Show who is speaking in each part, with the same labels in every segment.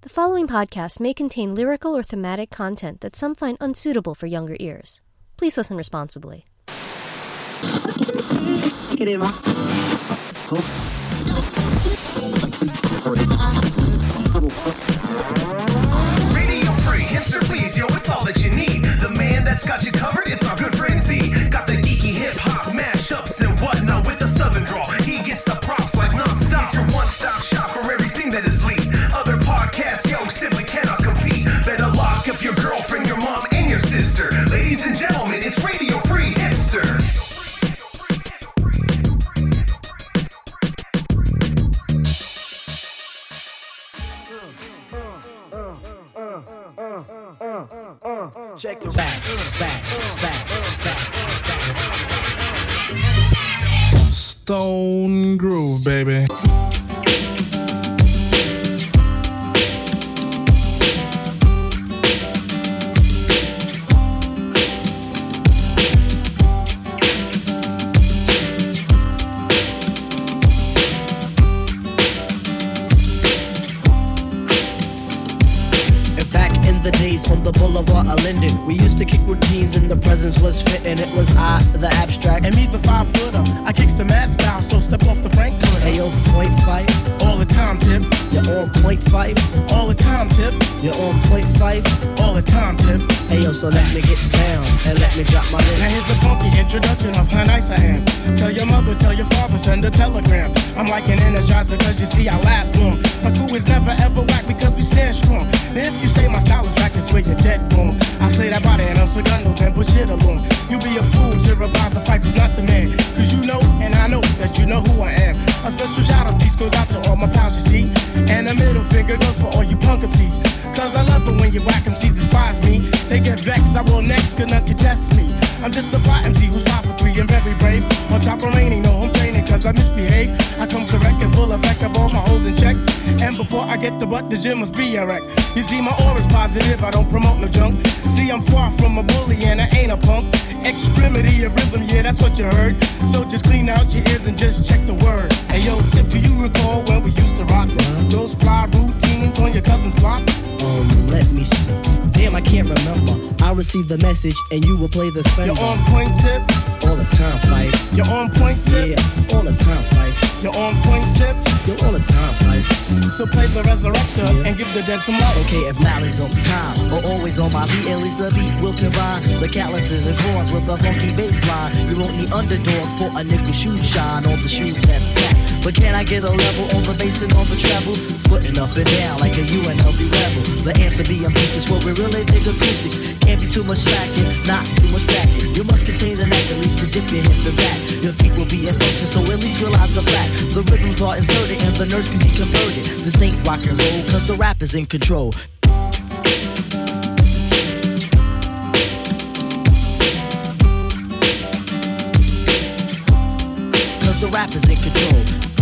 Speaker 1: The following podcast may contain lyrical or thematic content that some find unsuitable for younger ears. Please listen responsibly.
Speaker 2: Radio Free, hipster please, yo, it's all that you need. The man that's got you covered, it's our good friend Z. Got the geeky hip-hop mashups and whatnot with the southern drawl. He gets the props like non-stop. It's your one-stop shop for everything that is lead. Other podcasts, yo, simply cannot compete. Better lock up your girlfriend, your mom, and your sister. Ladies and gentlemen, it's Radio Free Hipster.
Speaker 3: Check the facts.
Speaker 4: Stone Groove, baby.
Speaker 3: The days on the boulevard of Linden, we used to kick routines and the presence was fitting. It was I, the abstract,
Speaker 5: and me, the 5-footer. I kicks the mad style, so step off the Frankfurter.
Speaker 3: Ayo, point five,
Speaker 5: all the time, tip.
Speaker 3: You're on point five,
Speaker 5: all the time, tip.
Speaker 3: You're on point five,
Speaker 5: all the time, tip.
Speaker 3: Ayo, so let me get down and let me drop my lid.
Speaker 5: Now here's a funky introduction of how nice I am. Tell your mother, tell your father, send a telegram. I'm like an energizer, cause you see I last long. My crew is never ever whack because we stand strong. And if you say my style is whack, it's where you're dead wrong. I say that body and I'm Segundo, then push it along. You be a fool to revive the fight, who's not the man. Cause you know, and I know that you know who I am. A special shout out piece goes out to all my pals, you see. And a middle finger goes for all you punk MCs. Cause I love it when you whack MCs despise me. They get vexed, I will next, cause none can test me. I'm just a fly MC who's 5 for 3 and very brave. On top of raining, no home training cause I misbehave. I come correct and full effect of all my hoes in check. And before I get the butt, the gym must be a wreck. You see my aura's positive, I don't promote no junk. See I'm far from a bully and I ain't a punk. Extremity of rhythm, yeah that's what you heard. So just clean out your ears and just check the word. Hey yo Tip, do you recall when we used to rock those fly routines on your cousin's block?
Speaker 3: Let me see. Damn, I can't remember. I received the message and you will play the same.
Speaker 5: You're on point, Tip.
Speaker 3: All the time, Fife.
Speaker 5: You're on point, Tip.
Speaker 3: Yeah, all the time, Fife.
Speaker 5: You're on point, Tip.
Speaker 3: You're all the time, Fife.
Speaker 5: So play the resurrector and give the dead some life.
Speaker 3: Okay, if Larry's on time or always on my feet, at least the beat will combine the calluses and corns with a funky bass line. You won't need underdog for a nickel shoe shine on the shoes that's tap. But can I get a level on the bass and on the treble? Footing up and down like a UNLV rebel. The answer being boosters for we really dig acoustics. Can't be too much tracking, not too much backing. You must contain the neck at least to dip your hip and back. Your feet will be in function, so at least realize the fact. The rhythms are inserted and the nerves can be converted. This ain't rock and roll, cause the rap is in control. Cause the rap is in control.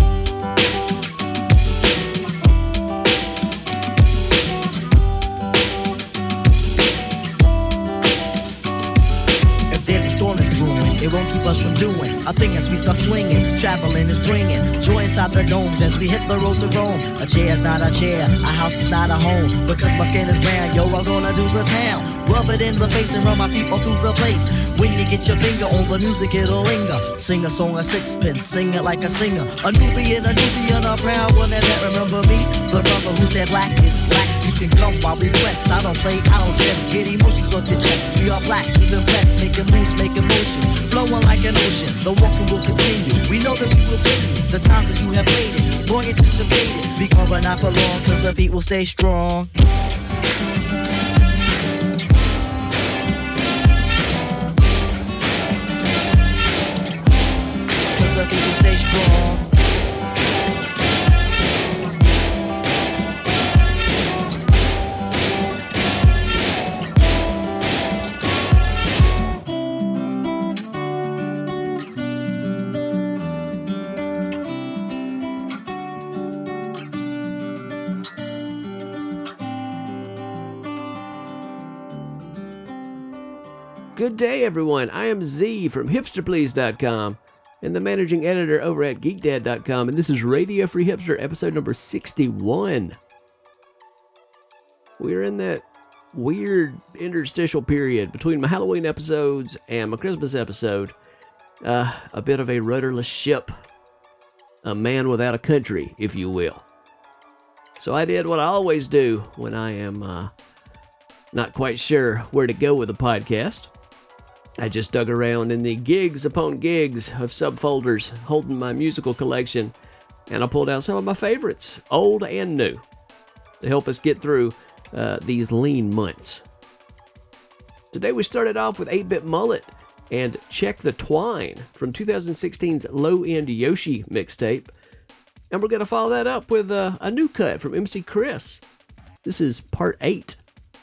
Speaker 3: It won't keep us from doing a thing as we start swinging. Traveling is bringing joy inside the domes as we hit the road to Rome. A chair is not a chair, a house is not a home. Because my skin is brown, yo, I'm gonna do the town. Rub it in the face and run my feet all through the place. When you get your finger on the music, it'll linger. Sing a song of sixpence, sing it like a singer. A Nubian, a proud one that remember me. The brother who said black is black. You can come while we press. I don't play, I don't just get emotions off your chest. We are black, even blessed, making moves, making motions. Flowing like an ocean, the walking will continue. We know that we will bring you the times that you have waited. More anticipated, we gon' run out for long, cause the feet will stay strong. Cause the feet will stay strong.
Speaker 6: Good day, everyone. I am Z from hipsterplease.com and the managing editor over at geekdad.com, and this is Radio Free Hipster, episode number 61. We're in that weird interstitial period between my Halloween episodes and my Christmas episode. A bit of a rudderless ship. A man without a country, if you will. So I did what I always do when I am not quite sure where to go with a podcast. I just dug around in the gigs upon gigs of subfolders holding my musical collection, and I pulled out some of my favorites, old and new, to help us get through these lean months. Today we started off with 8-Bit Mullet and Check the Twine from 2016's Low End Yoshi mixtape. And we're going to follow that up with a new cut from MC Chris. This is part 8.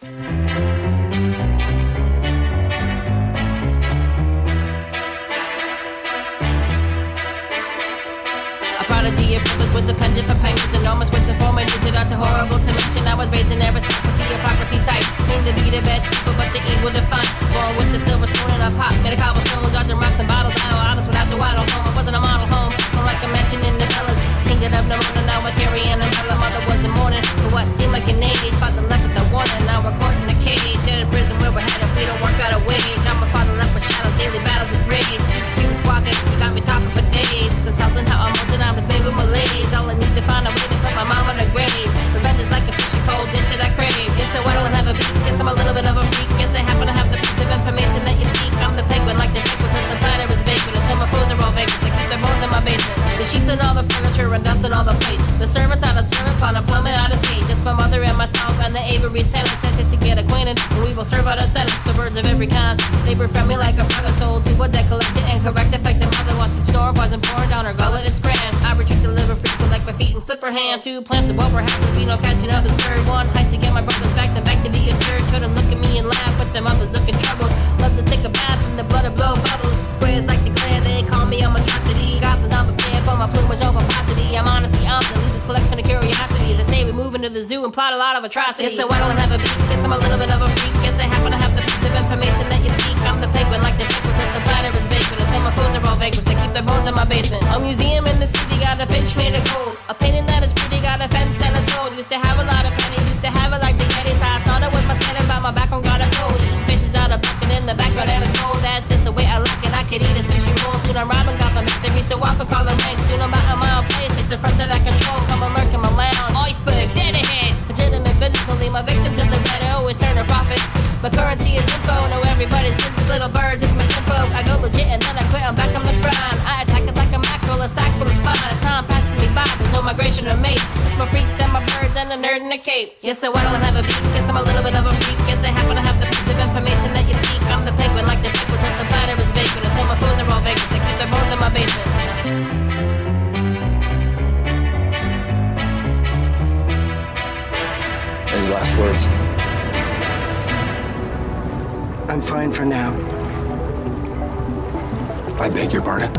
Speaker 7: Prodigy of privilege with the penchant for penguins, enormous with the form and is it out to horrible to mention. I was raised in aristocracy, hypocrisy sight. Claim to be the best people, but the evil define. Born with the silver spoon and a pot, made a cobblestone, dodging rocks and bottles. I honest would have to waddle home. It wasn't a model home, more like a mansion in the villas. King of the morning, now I carry an umbrella. Mother was in mourning for what seemed like an age. Father left with the warning, now we're caught in a cage. To the prison where we're headed, we don't work out a wage. I'm a father left with shadows, daily battles with rage. These screaming squawking, you got me talking for days. It's insulting how I'm holding, I'm just made with my ladies. All I need to find a way to put my mom on the grave. Revenge is like a fishy cold dish that I crave. Guess so I don't have a beat, guess I'm a little bit of a freak. Guess I happen to have the piece of information that you seek. I'm the penguin like the penguin till the planet is vacant. Until my foes are all vacant, I keep their bones in my basement. The sheets and all the furniture and dust and all the plates. The servants out of servant, found a plummet out of state. Just my mother and myself and the Avery's tenants. To get acquainted, and we will serve out a sentence for birds of every kind. Labor from me like a brother, sold to a debt collected and correct effective mother. While she's snoring, poison pouring down her gullet, it's grand. I retrieve the liver free, so like my feet and flipper hand. 2 plants of what perhaps will be no catching of this bird. 1 heist to get my brothers back, then back to the absurd. Couldn't look at me and laugh, but them others looking troubled. Love to take a bath in the blood of blow bubbles. Squares like declare, they call me a monstrosity. Goblins, I'm prepared for my plumage over paucity. I'm honestly, I'm the lead this collection of curiosities. I say we move into the zoo and plot a lot of atrocities. So I don't have a beat, guess I'm a little bit of a freak. Guess I happen to have the piece of information that you seek. I'm the penguin like the penguin till the planet is vacant. Until my foes are all vanquished, I keep their bones in my basement. A museum in the city got a finch made of gold. A painting that is pretty got a fence and a soul. Used to have a lot of pennies, used to have it like the Gettys. I thought it was my setting, but my background got a gold. Eating fishes out of bucket in the background and it's cold. That's just the way I like it. I could eat a sushi roll. Soon I'm robbing Gotham, mixing me so often calling ranks. Soon I'm out of my own place. It's the front that I control. Come and lurk in my lounge. Iceberg, dead ahead. Legitimate business will leave my victims in the red. I always turn a profit. My currency is info. Know everybody's business. Little birds, it's my info. I go legit and then I quit. I'm back on the grind. I attack it like a mackerel. A sack full is fine. As time passes me by, there's no migration or mate. It's my freaks and my birds and a nerd in a cape. Yes, so I don't have a beat. Guess I'm a little bit of a freak. Guess I happen to have the piece of information that you seek. I'm the penguin like the penguin till the planet is vacant. Until my foes are all vanquished, I keep their bones in my basement.
Speaker 8: Any last words?
Speaker 5: I'm fine for now.
Speaker 8: I beg your pardon?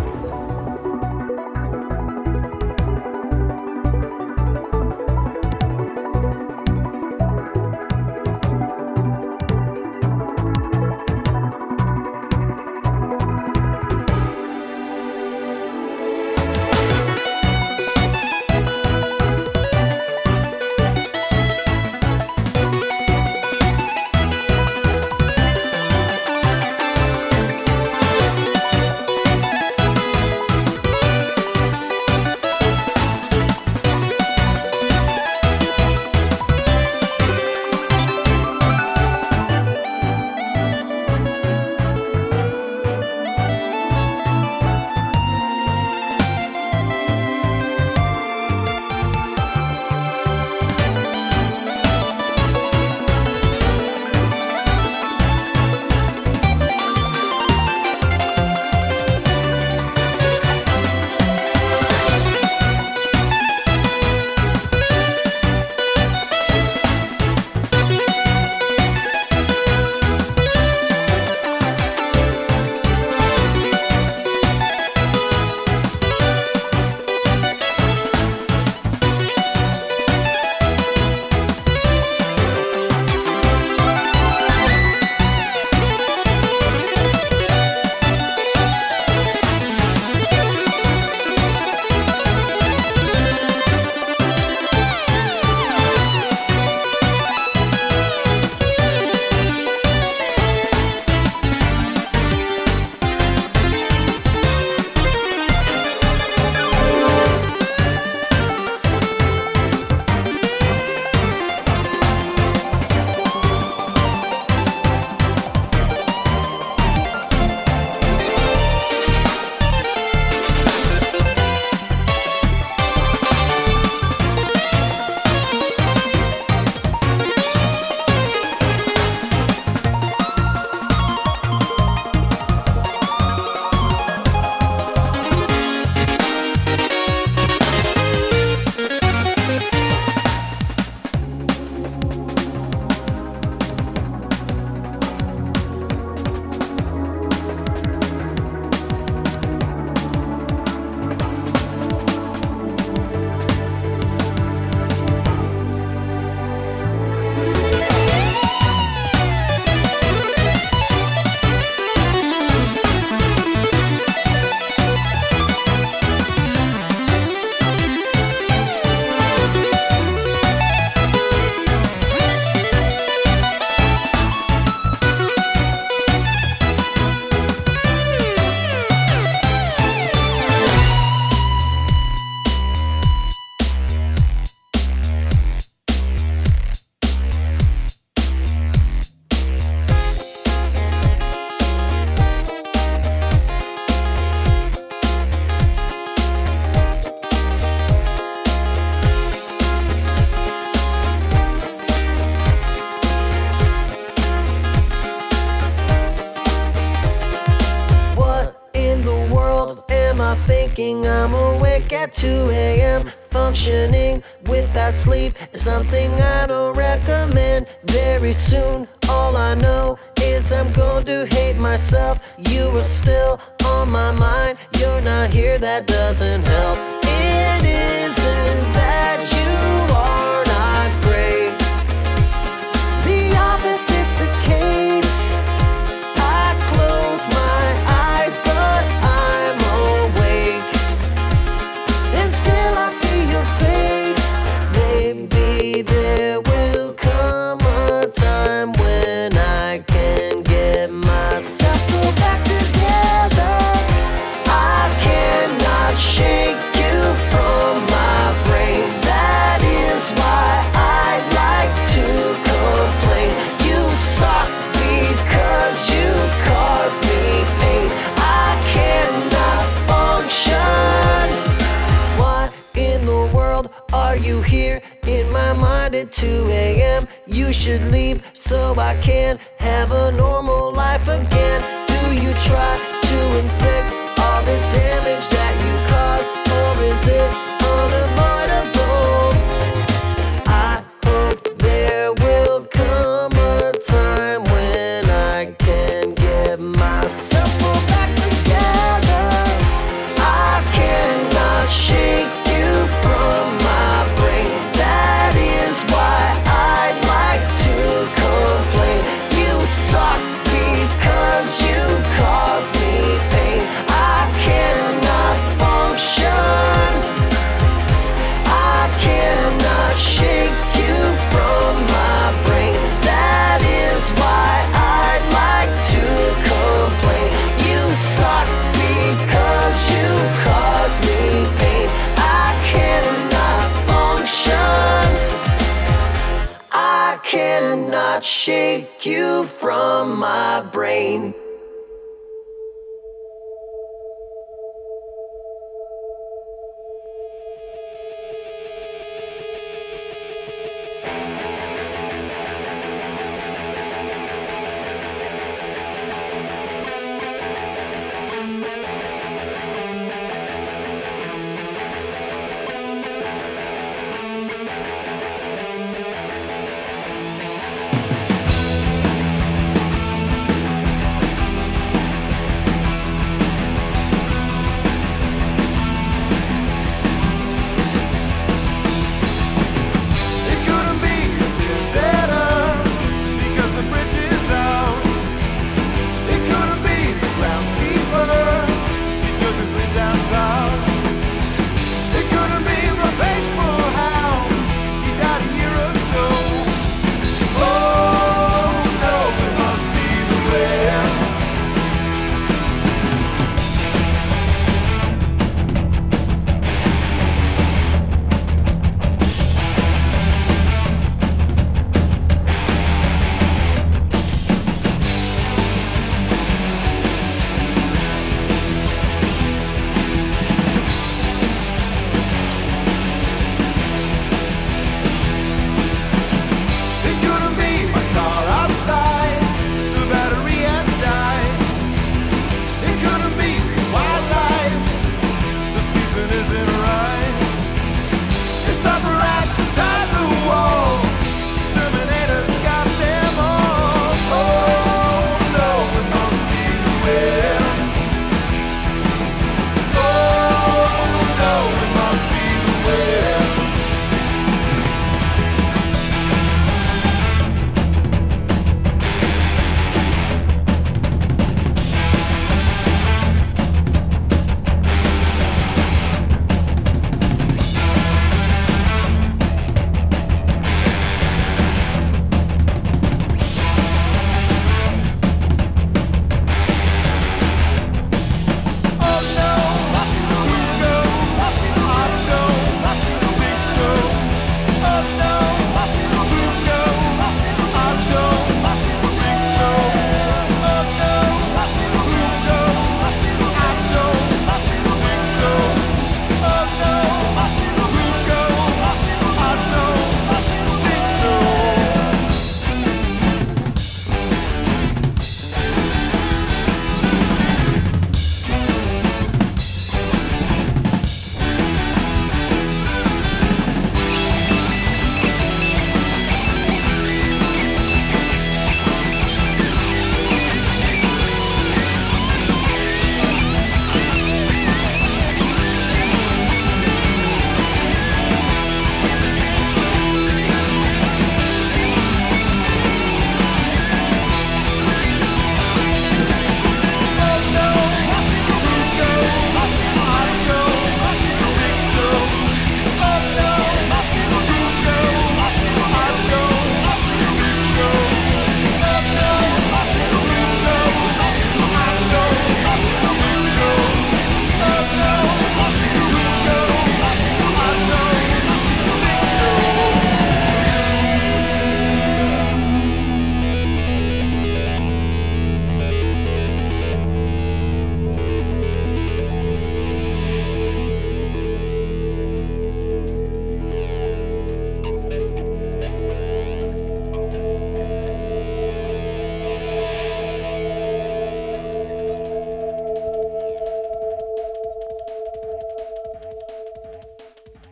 Speaker 9: thinking I'm awake at 2 a.m. Functioning without sleep is something I don't recommend. Very soon, all I know is I'm going to hate myself. You are still on my mind. You're not here, that doesn't help. It isn't that you are not great. The opposite's the case. I close my eyes, but I'm awake, and still I see your face. Maybe there will come a time when I can get myself pulled back together. I cannot shake you from my brain. That is why I like to complain. You suck because you cause me pain. I cannot function. Why in the world are you here in my mind at 2 a.m.? You should leave so I can have a normal life again. Do you try to inflict all this damage that you caused, or is it unavoidable? I hope there will come a time when I can get myself pulled back together. I cannot shake you from my brain. That is why I like to complain. You suck because you cause me pain. I cannot function. I cannot shake you from my brain. That is why I like to complain. You suck because you cause me pain. I cannot function. I cannot shake you from my brain.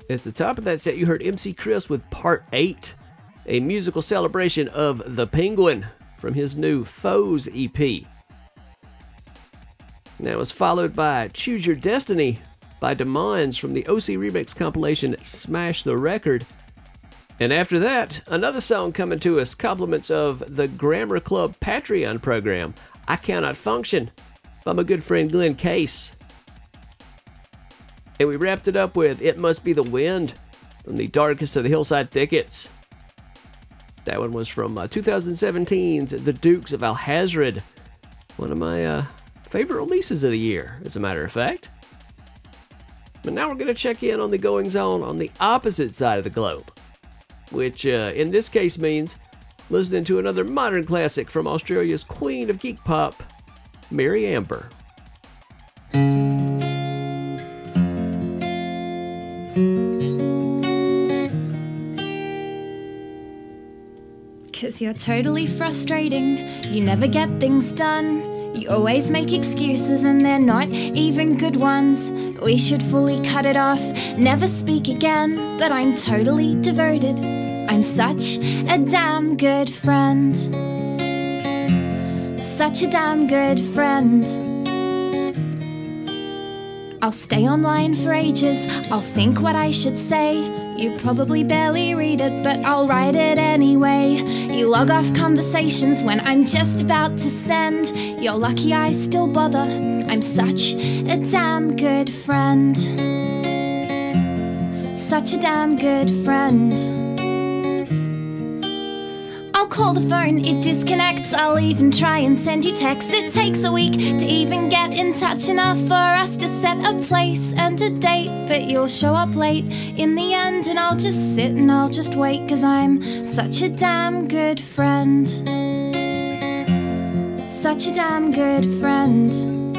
Speaker 6: At the top of that set, you heard MC Chris with Part 8, a musical celebration of The Penguin from his new Foes EP. That was followed by Choose Your Destiny by Demons from the OC Remix compilation Smash the Record. And after that, another song coming to us, compliments of the Grammar Club Patreon program, I Cannot Function, by my good friend Glenn Case. And we wrapped it up with It Must Be the Wind from the Darkest of the Hillside Thickets. That one was from 2017's The Dukes of Alhazred, one of my favorite releases of the year, as a matter of fact. But now we're going to check in on the goings-on on the opposite side of the globe, which in this case means listening to another modern classic from Australia's queen of geek pop, Mary Amber.
Speaker 10: 'Cause you're totally frustrating, you never get things done. You always make excuses and they're not even good ones. We should fully cut it off, never speak again. But I'm totally devoted, I'm such a damn good friend. Such a damn good friend. I'll stay online for ages, I'll think what I should say. You probably barely read it, but I'll write it anyway. You log off conversations when I'm just about to send. You're lucky I still bother, I'm such a damn good friend. Such a damn good friend. I'll call the phone, it disconnects. I'll even try and send you texts. It takes a week to even get in touch enough for us to set a place and a date. But you'll show up late in the end, and I'll just sit and I'll just wait. 'Cause I'm such a damn good friend. Such a damn good friend.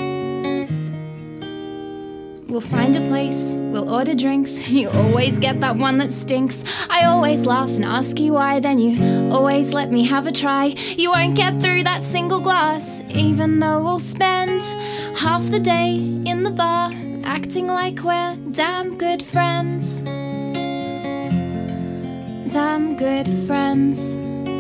Speaker 10: We'll find a place, we'll order drinks. You always get that one that stinks. I always laugh and ask you why, then you always let me have a try. You won't get through that single glass, even though we'll spend half the day in the bar, acting like we're damn good friends. Damn good friends.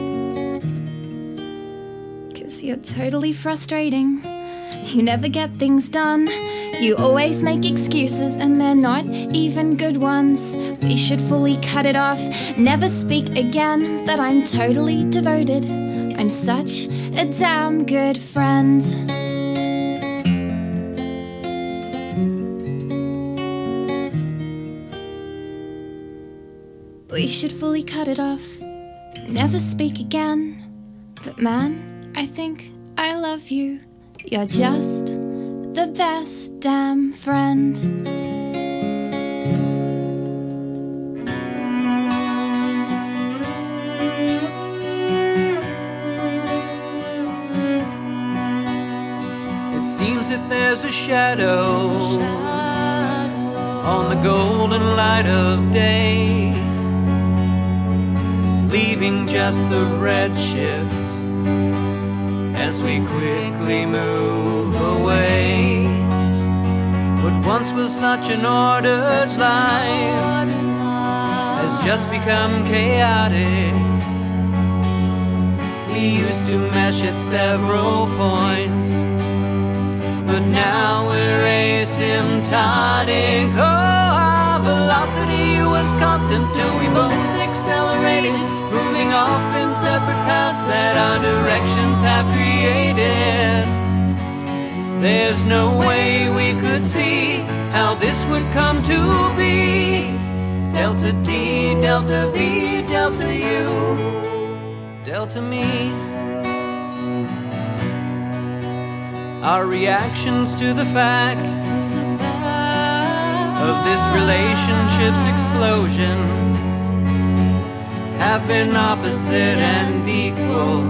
Speaker 10: 'Cause you're totally frustrating, you never get things done. You always make excuses and they're not even good ones. We should fully cut it off, never speak again. But I'm totally devoted, I'm such a damn good friend. We should fully cut it off, never speak again. But man, I think I love you. You're just the best damn friend.
Speaker 11: It seems that there's a shadow on the golden light of day, leaving just the red shift as we quickly move away. What once was such an ordered life has just become chaotic. We used to mesh at several points, but now we're asymptotic. Oh, our velocity was constant till we both accelerated, moving off in separate paths that our directions have created. There's no way we could see how this would come to be. Delta T, Delta V, Delta U, Delta me. Our reactions to the fact of this relationship's explosion have been opposite and equal.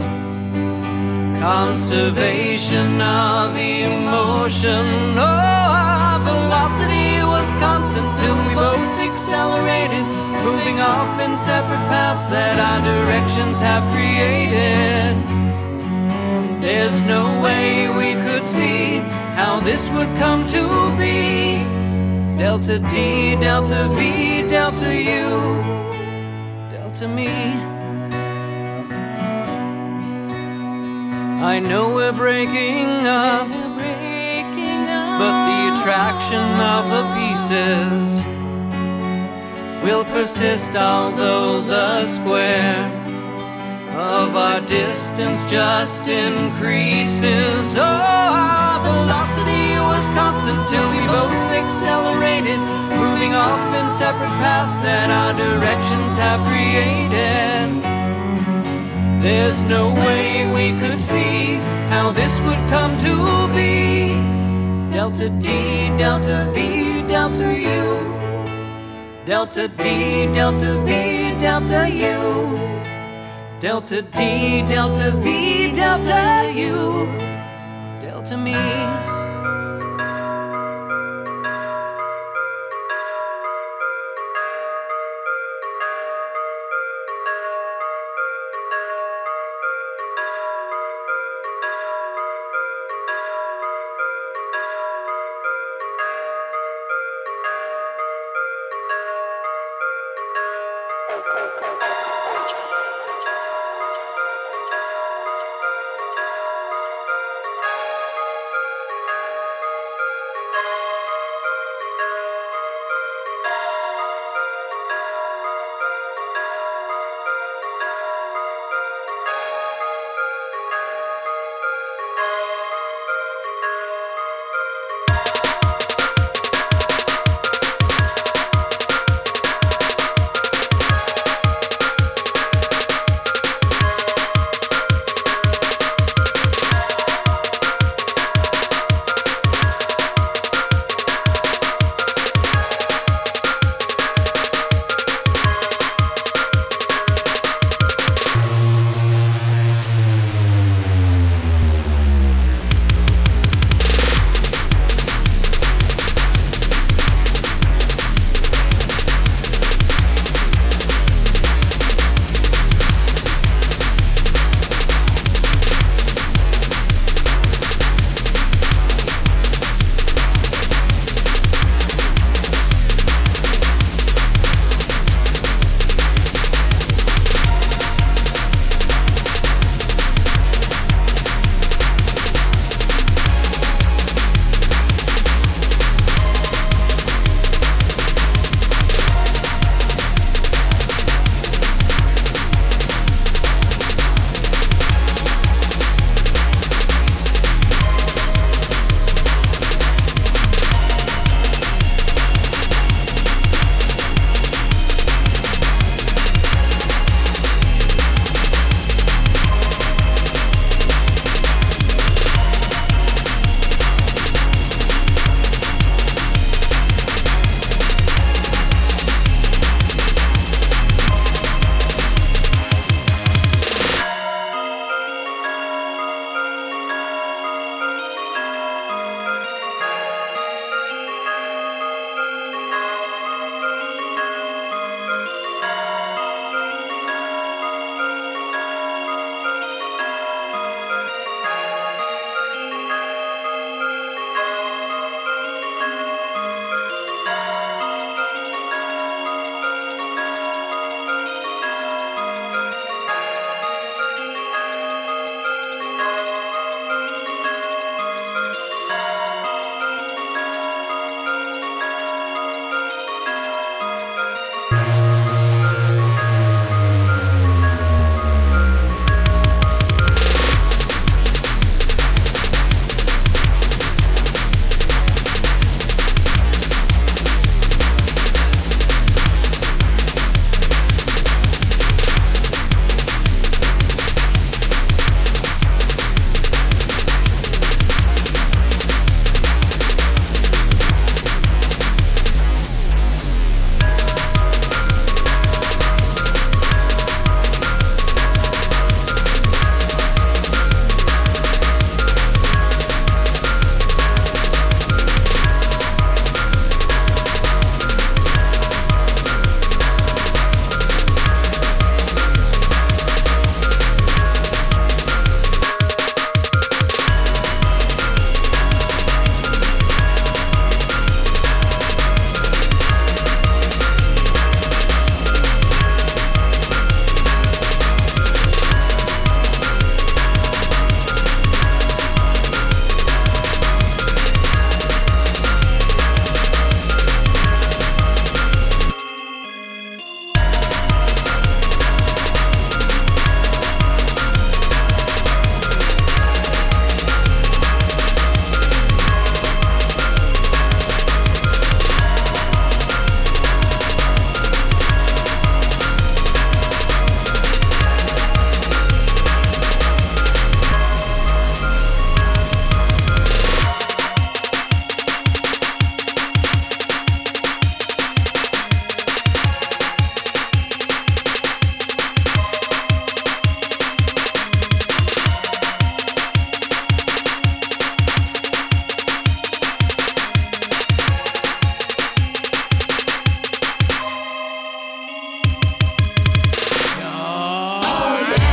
Speaker 11: Conservation of emotion. Oh, our velocity was constant till we both accelerated, moving off in separate paths that our directions have created. There's no way we could see how this would come to be. Delta D, delta V, delta U, delta me. I know we're breaking up, but the attraction of the pieces will persist, although the square of our distance just increases. Oh, our velocity was constant till we both accelerated, moving off in separate paths that our directions have created. There's no way we could see how this would come to be. Delta D, delta V, delta U, delta D, delta V, delta U, delta D, delta V, delta U, delta me.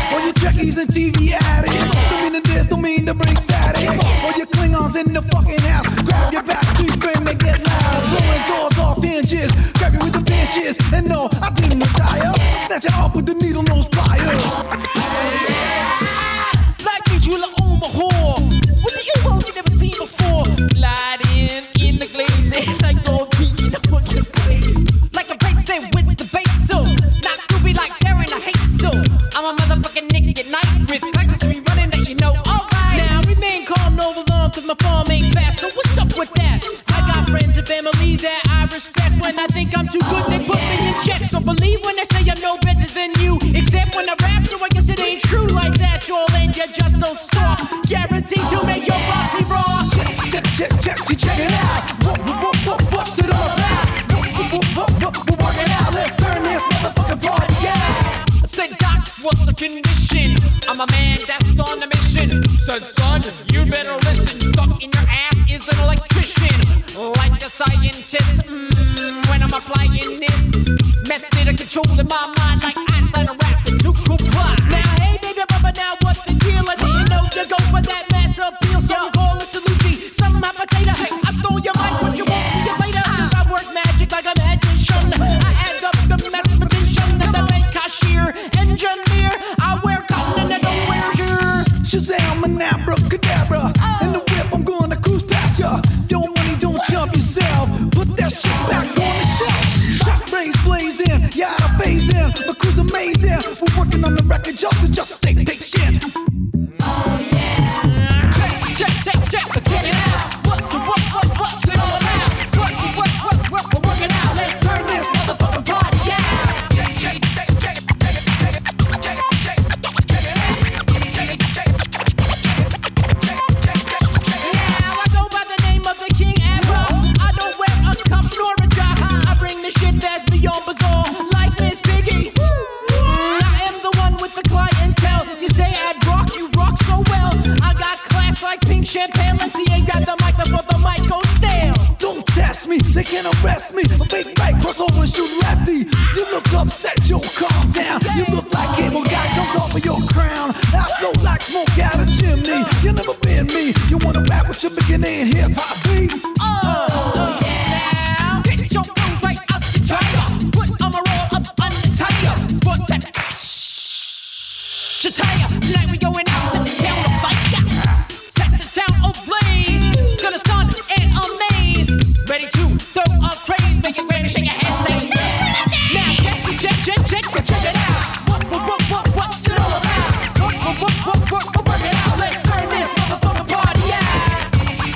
Speaker 12: All you Trekkies and TV addicts, don't mean to diss, don't mean to bring static. All you Klingons in the fucking house, grab your backstreet frame and get loud. Blowing doors off hinges, grab you with the pinches. And no, I didn't retire, snatch it off with the needle nose pliers.
Speaker 13: Like visual on my whore, with the evil you never seen before. Gliding in the glaze, like gold teeth in the fucking place. Like a racing with the bass, so not groovy like Darren, I hate so. I'm a motherfucking nigga at night with practice me running that you know. Alright, now remain calm, no alarm, cause my farm ain't fast. So what's up with that? I got friends and family that I respect. When I think I'm too good, they put me in check. So believe when they say I'm no better than you, except when I rap, so I guess it ain't true like that. Y'all and you just don't stop. Guaranteed to make your bossy raw.
Speaker 12: Check it out. What's it all about? We're working out. Let's turn this motherfucking party out.
Speaker 13: I said, Doc, what's the condition? I'm a man that's on a mission. Said, son, you better listen. Stuck in your ass is an electrician. Like a scientist, when I'm applying this method of controlling my mind, like Einstein or rap and Duke Comply. Now, hey, baby, mama, now what's the deal? I didn't know you go for that mass appeal. Some call it Saluki, some hot potato. Hey, I stole your mic, but you won't see it later. I work magic like a magician. I add up the mathematician and the bank cashier, engineer. I wear cotton and I don't wear your
Speaker 12: Shazam and abracadabra. In the whip, I'm gonna cruise past ya. Your money, don't jump yourself. Put that shit back on the shelf. Shot rays blazing, yeah, I phase in. My crew's amazing. We're working on the record, just stay patient.
Speaker 13: Check it out. What's it all about? What we're working out. Let's turn this motherfucking party out. Now I go by the name of the King Abra. I don't wear a cup nor a jock. I bring the shit that's beyond bizarre, like Miss Piggy. I am the one with the clientele. You say I'd rock, you rock so well. I got class like pink champagne. Let's see, ain't got the mic before the mic goes stale.
Speaker 12: Don't test me, they can't arrest me. A fake right, cross over and shoot lefty. You look upset, Joe, calm down. You look like cable guy jumped off of your crown. I flow like smoke out a chimney. You never been me. You wanna rap with your beginning in hip hop beat?
Speaker 13: Now get your gun right out the dryer. Put on my roll up on the tire. Sport that tire. Tonight we going out to the town of fire. Set the town ablaze. Gonna stun and amaze. Ready to throw a praise. Make it ready, shake your head, say now check it out. What's it all about? We're working out. Let's turn this motherfucking party out.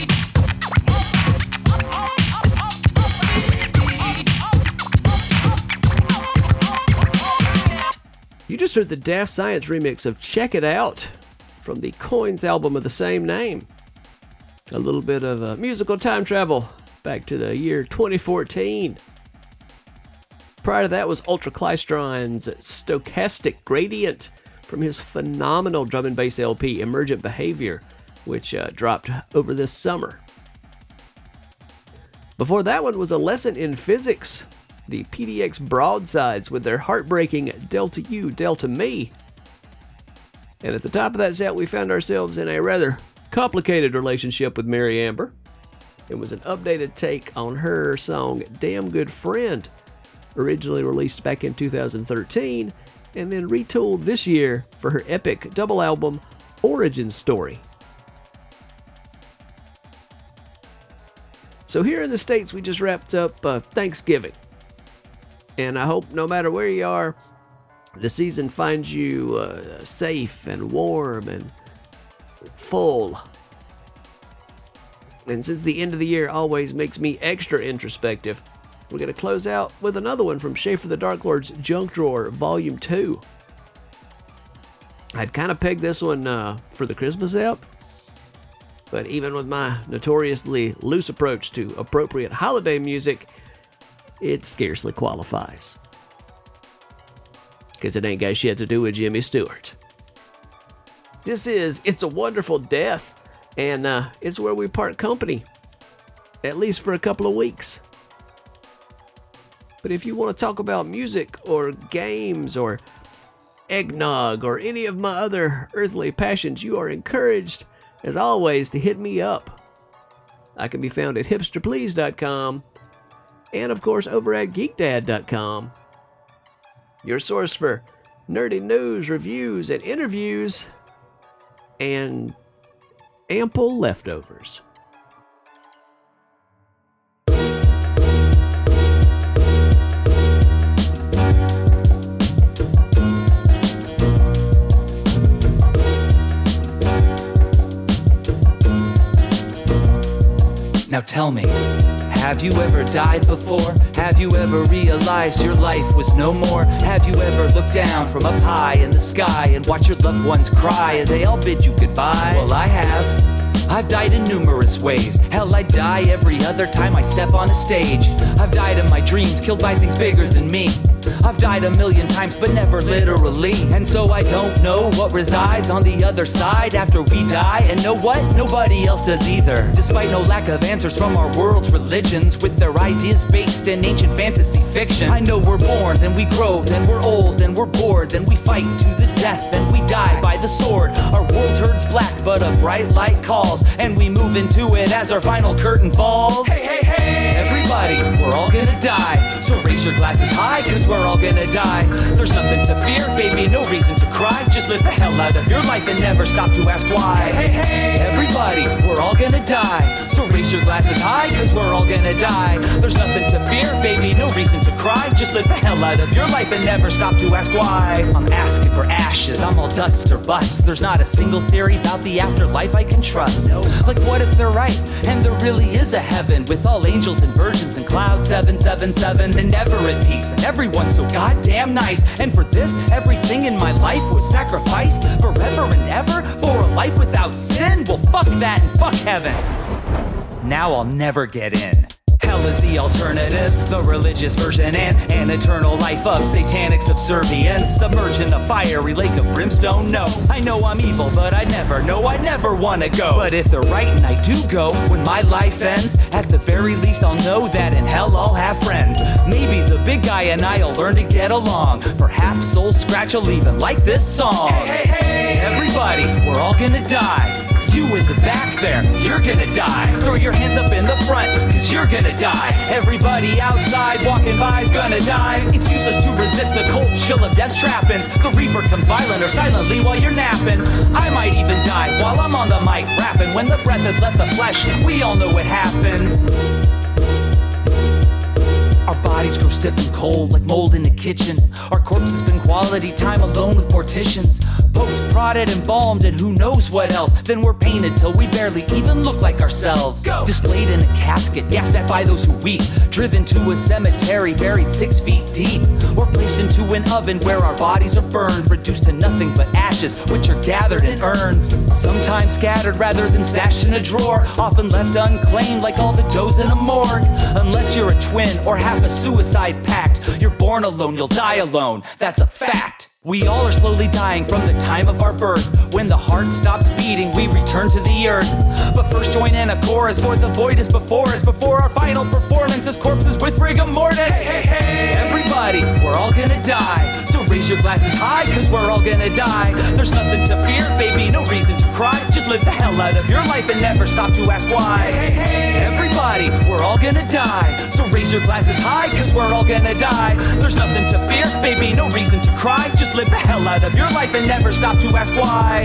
Speaker 6: You just heard the Daft Science remix of Check It Out from the Coins album of the same name. A little bit of musical time travel back to the year 2014. Prior to that was Ultraklystron's Stochastic Gradient from his phenomenal drum and bass LP, Emergent Behavior, which dropped over this summer. Before that one was A Lesson in Physics, the PDX Broadsides with their heartbreaking Delta You, Delta Me. And at the top of that set, we found ourselves in a rather complicated relationship with Mary Amber. It was an updated take on her song Damn Good Friend, originally released back in 2013, and then retooled this year for her epic double album Origin Story. So here in the States, we just wrapped up Thanksgiving. And I hope no matter where you are, the season finds you safe and warm and full. And since the end of the year always makes me extra introspective, we're going to close out with another one from Schaefer the Dark Lord's Junk Drawer Volume 2. I'd kind of pegged this one for the Christmas app, but even with my notoriously loose approach to appropriate holiday music, it scarcely qualifies. Because it ain't got shit to do with Jimmy Stewart. This is It's a Wonderful Death, and it's where we part company, at least for a couple of weeks. But if you want to talk about music or games or eggnog, or any of my other earthly passions, you are encouraged, as always, to hit me up. I can be found at hipsterplease.com and, of course, over at geekdad.com. Your source for nerdy news, reviews, and interviews, and ample leftovers.
Speaker 11: Now tell me, have you ever died before? Have you ever realized your life was no more? Have you ever looked down from up high in the sky and watched your loved ones cry as they all bid you goodbye? Well, I have. I've died in numerous ways. Hell, I die every other time I step on a stage. I've died in my dreams, killed by things bigger than me. I've died 1,000,000 times, but never literally. And so I don't know what resides on the other side after we die. And know what? Nobody else does either. Despite no lack of answers from our world's religions, with their ideas based in ancient fantasy fiction. I know we're born, then we grow, then we're old, then we're bored, then we fight to the death, then we die by the sword. Our world turns black, but a bright light calls, and we move into it as our final curtain falls. Hey, hey, hey! Everybody, we're all gonna die. So raise your glasses high, cause we're all gonna die. There's nothing to fear, baby, no reason to cry. Just live the hell out of your life and never stop to ask why. Hey, hey, hey! Everybody, we're all gonna die. So raise your glasses high, cause we're all gonna die. There's nothing to fear, baby, no reason to cry. Just live the hell out of your life and never stop to ask why. I'm asking for ashes, I'm all dust or bust. There's not a single theory about the afterlife I can trust. Like what if they're right, and there really is a heaven, with all angels and virgins and clouds 777, and never at peace, and everyone's so goddamn nice. And for this, everything in my life was sacrificed, forever and ever, for a life without sin. Well, fuck that and fuck heaven. Now I'll never get in. Hell is the alternative, the religious version, and an eternal life of satanic subservience. Submerged in a fiery lake of brimstone, no. I know I'm evil, but I'd never wanna go. But if they're right and I do go, when my life ends, at the very least I'll know that in hell I'll have friends. Maybe the big guy and I'll learn to get along. Perhaps Soul Scratch will even like this song. Hey, hey, hey! Everybody, we're all gonna die. You in the back there, you're gonna die. Throw your hands up in the front, cause you're gonna die. Everybody outside walking by is gonna die. It's useless to resist the cold chill of death's trappings. The Reaper comes violent or silently while you're napping. I might even die while I'm on the mic rapping. When the breath has left the flesh, we all know what happens. Our bodies grow stiff and cold like mold in the kitchen. Our corpses spend quality time alone with morticians. Poked, prodded, embalmed, and who knows what else. Then we're painted till we barely even look like ourselves. Go. Displayed in a casket, gasped at by those who weep. Driven to a cemetery buried 6 feet deep. Or placed into an oven where our bodies are burned. Reduced to nothing but ashes, which are gathered in urns. Sometimes scattered rather than stashed in a drawer. Often left unclaimed like all the doughs in a morgue. Unless you're a twin or half a suicide pact. You're born alone, you'll die alone. That's a fact. We all are slowly dying from the time of our birth. When the heart stops beating, we return to the earth. But first join in a chorus, for the void is before us. Before our final performance as corpses with rigor mortis. Hey, hey, hey! Everybody, we're all gonna die. So raise your glasses high, cause we're all gonna die. There's nothing to fear, baby, no reason to cry. Just live the hell out of your life and never stop to ask why. Hey, hey, hey! Everybody, we're all gonna die. So raise your glasses high, cause we're all gonna die. There's nothing to fear, baby, no reason to cry. Just live the hell out of your life and never stop to ask why.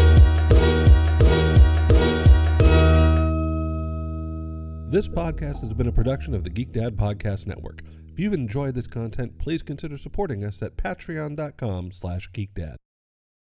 Speaker 14: This podcast has been a production of the Geek Dad Podcast Network. If you've enjoyed this content, please consider supporting us at patreon.com/geekdad.